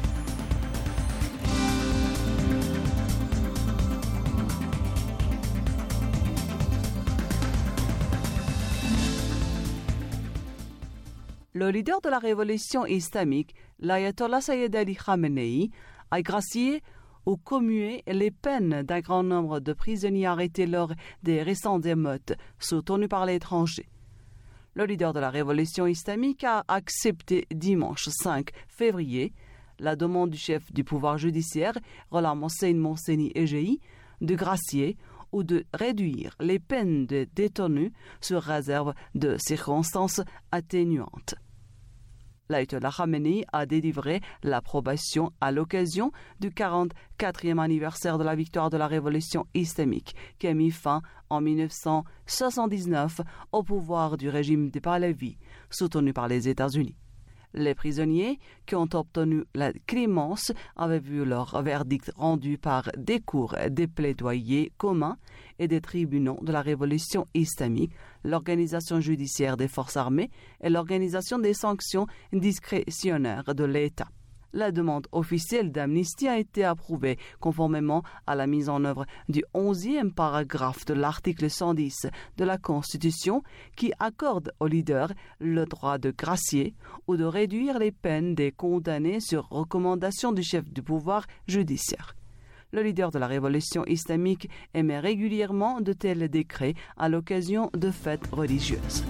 [SPEAKER 10] Le leader de la révolution islamique, l'ayatollah Sayyid Ali Khamenei, a gracié ou commué les peines d'un grand nombre de prisonniers arrêtés lors des récentes émeutes soutenues par l'étranger. Le leader de la révolution islamique a accepté dimanche 5 février la demande du chef du pouvoir judiciaire, Gholam Hossein Mohseni Ejei, de gracier ou de réduire les peines des détenus sur réserve de circonstances atténuantes. L'ayatollah Khamenei a délivré l'approbation à l'occasion du 44e anniversaire de la victoire de la révolution islamique qui a mis fin en 1979 au pouvoir du régime des Pahlavis, soutenu par les États-Unis. Les prisonniers qui ont obtenu la clémence avaient vu leur verdict rendu par des cours des plaidoyers communs et des tribunaux de la révolution islamique, l'organisation judiciaire des forces armées et l'organisation des sanctions discrétionnaires de l'État. La demande officielle d'amnistie a été approuvée conformément à la mise en œuvre du 11e paragraphe de l'article 110 de la Constitution qui accorde aux leaders le droit de gracier ou de réduire les peines des condamnés sur recommandation du chef du pouvoir judiciaire. Le leader de la révolution islamique émet régulièrement de tels décrets à l'occasion de fêtes religieuses.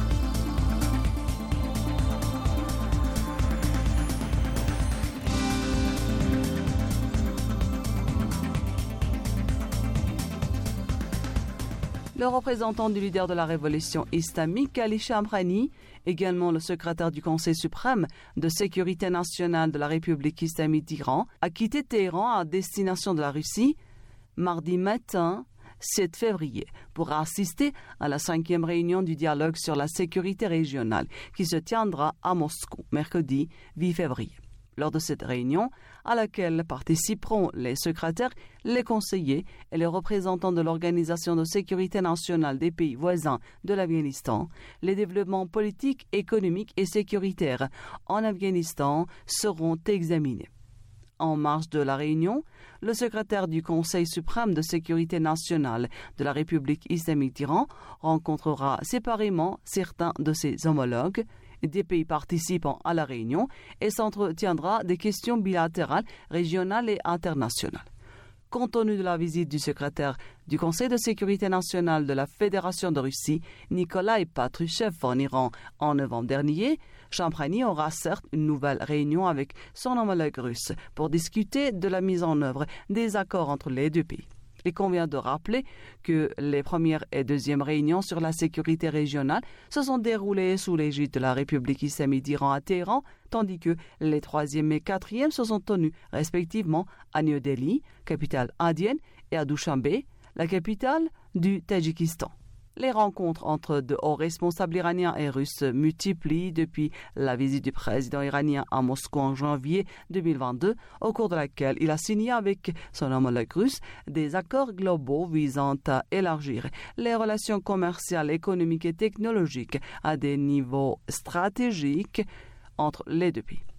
[SPEAKER 10] Le représentant du leader de la révolution islamique, Ali Shamkhani, également le secrétaire du Conseil suprême de sécurité nationale de la République islamique d'Iran, a quitté Téhéran à destination de la Russie mardi matin 7 février pour assister à la 5e réunion du dialogue sur la sécurité régionale qui se tiendra à Moscou mercredi 8 février. Lors de cette réunion, à laquelle participeront les secrétaires, les conseillers et les représentants de l'Organisation de sécurité nationale des pays voisins de l'Afghanistan, les développements politiques, économiques et sécuritaires en Afghanistan seront examinés. En marge de la réunion, le secrétaire du Conseil suprême de sécurité nationale de la République islamique d'Iran rencontrera séparément certains de ses homologues des pays participants à la réunion et s'entretiendra des questions bilatérales, régionales et internationales. Compte tenu de la visite du secrétaire du Conseil de sécurité nationale de la Fédération de Russie, Nikolai Patrushev, en Iran en novembre dernier, Shamkhani aura certes une nouvelle réunion avec son homologue russe pour discuter de la mise en œuvre des accords entre les deux pays. Il convient de rappeler que les premières et deuxièmes réunions sur la sécurité régionale se sont déroulées sous l'égide de la République islamique d'Iran à Téhéran, tandis que les troisième et quatrième se sont tenues respectivement à New Delhi, capitale indienne, et à Dushanbe, la capitale du Tadjikistan. Les rencontres entre de hauts responsables iraniens et russes se multiplient depuis la visite du président iranien à Moscou en janvier 2022, au cours de laquelle il a signé avec son homologue russe des accords globaux visant à élargir les relations commerciales, économiques et technologiques à des niveaux stratégiques entre les deux pays.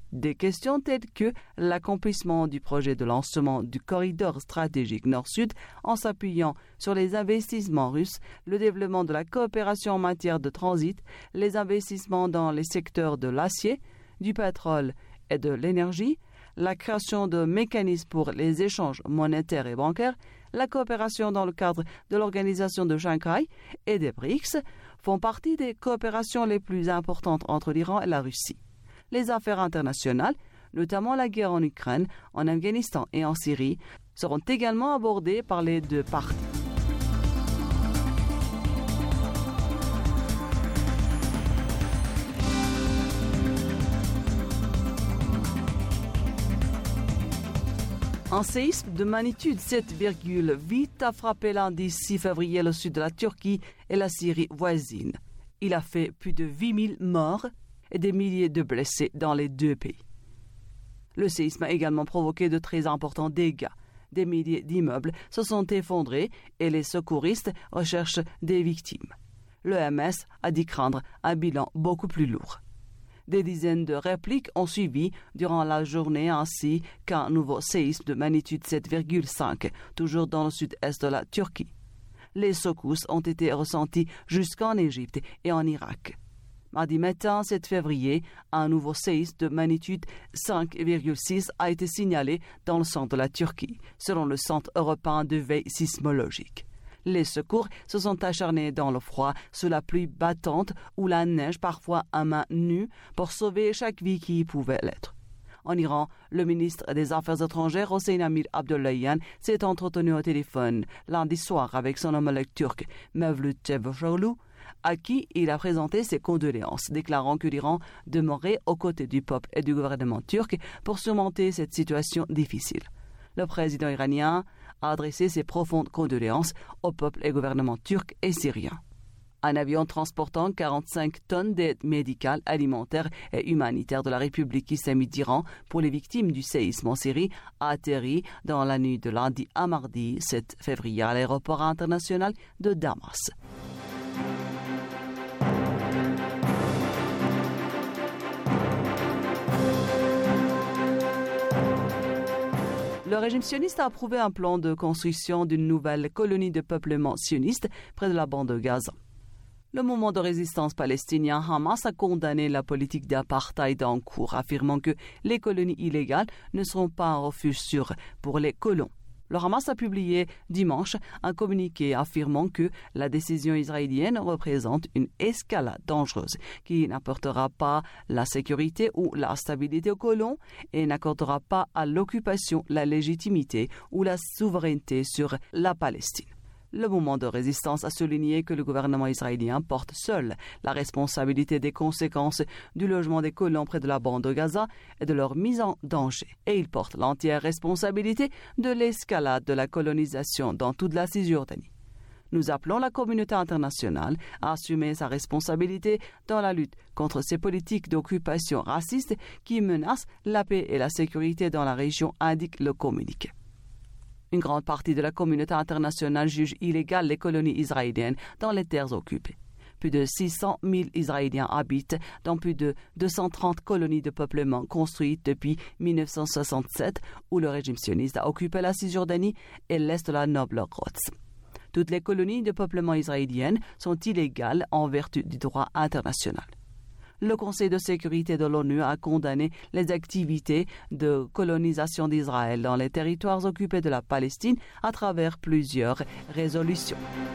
[SPEAKER 10] Des questions telles que l'accomplissement du projet de lancement du corridor stratégique nord-sud en s'appuyant sur les investissements russes, le développement de la coopération en matière de transit, les investissements dans les secteurs de l'acier, du pétrole et de l'énergie, la création de mécanismes pour les échanges monétaires et bancaires, la coopération dans le cadre de l'organisation de Shanghai et des BRICS font partie des coopérations les plus importantes entre l'Iran et la Russie. Les affaires internationales, notamment la guerre en Ukraine, en Afghanistan et en Syrie, seront également abordées par les deux parties. Un séisme de magnitude 7,8 a frappé lundi 6 février le sud de la Turquie et la Syrie voisine. Il a fait plus de 8000 morts et des milliers de blessés dans les deux pays. Le séisme a également provoqué de très importants dégâts. Des milliers d'immeubles se sont effondrés et les secouristes recherchent des victimes. L'OMS a dit craindre un bilan beaucoup plus lourd. Des dizaines de répliques ont suivi durant la journée ainsi qu'un nouveau séisme de magnitude 7,5, toujours dans le sud-est de la Turquie. Les secousses ont été ressenties jusqu'en Égypte et en Irak. Mardi matin, 7 février, un nouveau séisme de magnitude 5,6 a été signalé dans le centre de la Turquie, selon le Centre européen de veille sismologique. Les secours se sont acharnés dans le froid, sous la pluie battante ou la neige, parfois à main nue, pour sauver chaque vie qui pouvait l'être. En Iran, le ministre des Affaires étrangères, Hossein Amir Abdollahian, s'est entretenu au téléphone lundi soir avec son homologue turc, Mevlut Cavusoglu, à qui il a présenté ses condoléances, déclarant que l'Iran demeurait aux côtés du peuple et du gouvernement turc pour surmonter cette situation difficile. Le président iranien a adressé ses profondes condoléances au peuple et gouvernement turc et syrien. Un avion transportant 45 tonnes d'aide médicale, alimentaire et humanitaire de la République islamique d'Iran pour les victimes du séisme en Syrie a atterri dans la nuit de lundi à mardi 7 février à l'aéroport international de Damas. Le régime sioniste a approuvé un plan de construction d'une nouvelle colonie de peuplement sioniste près de la bande de Gaza. Le mouvement de résistance palestinien Hamas a condamné la politique d'apartheid en cours, affirmant que les colonies illégales ne seront pas un refuge sûr pour les colons. Le Hamas a publié dimanche un communiqué affirmant que la décision israélienne représente une escalade dangereuse qui n'apportera pas la sécurité ou la stabilité aux colons et n'accordera pas à l'occupation la légitimité ou la souveraineté sur la Palestine. Le mouvement de résistance a souligné que le gouvernement israélien porte seul la responsabilité des conséquences du logement des colons près de la bande de Gaza et de leur mise en danger. Et il porte l'entière responsabilité de l'escalade de la colonisation dans toute la Cisjordanie. Nous appelons la communauté internationale à assumer sa responsabilité dans la lutte contre ces politiques d'occupation raciste qui menacent la paix et la sécurité dans la région, indique le communiqué. Une grande partie de la communauté internationale juge illégales les colonies israéliennes dans les terres occupées. Plus de 600 000 Israéliens habitent dans plus de 230 colonies de peuplement construites depuis 1967, où le régime sioniste a occupé la Cisjordanie et l'est de la noble Rhodes. Toutes les colonies de peuplement israéliennes sont illégales en vertu du droit international. Le Conseil de sécurité de l'ONU a condamné les activités de colonisation d'Israël dans les territoires occupés de la Palestine à travers plusieurs résolutions.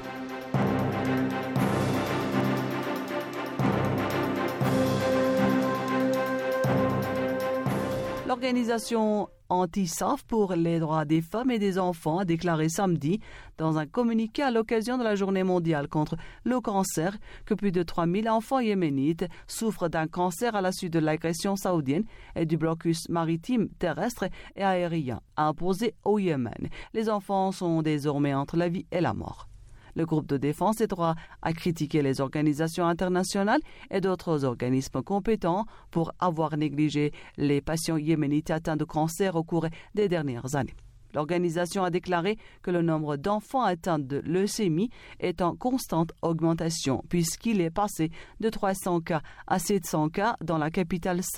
[SPEAKER 10] L'organisation anti-SAF pour les droits des femmes et des enfants a déclaré samedi dans un communiqué à l'occasion de la journée mondiale contre le cancer que plus de 3000 enfants yéménites souffrent d'un cancer à la suite de l'agression saoudienne et du blocus maritime, terrestre et aérien imposé au Yémen. Les enfants sont désormais entre la vie et la mort. Le groupe de défense des droits a critiqué les organisations internationales et d'autres organismes compétents pour avoir négligé les patients yéménites atteints de cancer au cours des dernières années. L'organisation a déclaré que le nombre d'enfants atteints de leucémie est en constante augmentation puisqu'il est passé de 300 cas à 700 cas dans la capitale Sanaa.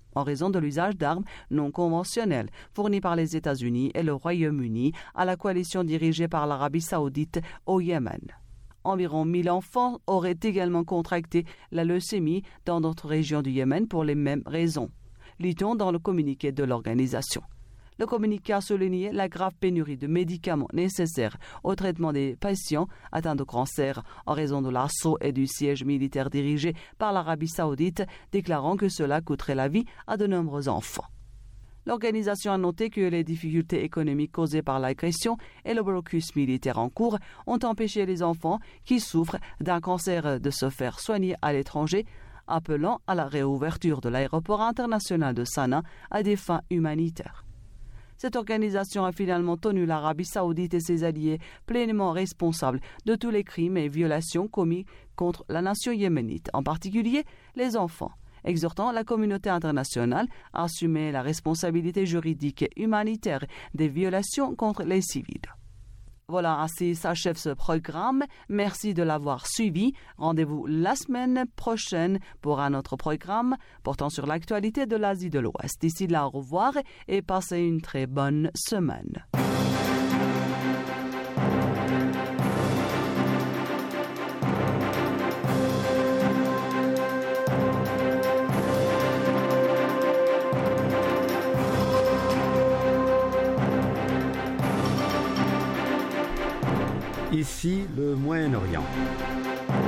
[SPEAKER 10] en raison de l'usage d'armes non conventionnelles fournies par les États-Unis et le Royaume-Uni à la coalition dirigée par l'Arabie saoudite au Yémen. Environ 1000 enfants auraient également contracté la leucémie dans d'autres régions du Yémen pour les mêmes raisons, lit-on dans le communiqué de l'organisation. Le communiqué a souligné la grave pénurie de médicaments nécessaires au traitement des patients atteints de cancer en raison de l'assaut et du siège militaire dirigé par l'Arabie saoudite, déclarant que cela coûterait la vie à de nombreux enfants. L'organisation a noté que les difficultés économiques causées par l'agression et le blocus militaire en cours ont empêché les enfants qui souffrent d'un cancer de se faire soigner à l'étranger, appelant à la réouverture de l'aéroport international de Sanaa à des fins humanitaires. Cette organisation a finalement tenu l'Arabie saoudite et ses alliés pleinement responsables de tous les crimes et violations commis contre la nation yéménite, en particulier les enfants, exhortant la communauté internationale à assumer la responsabilité juridique et humanitaire des violations contre les civils. Voilà, ainsi s'achève ce programme. Merci de l'avoir suivi. Rendez-vous la semaine prochaine pour un autre programme portant sur l'actualité de l'Asie de l'Ouest. D'ici là, au revoir et passez une très bonne semaine.
[SPEAKER 9] Ici le Moyen-Orient.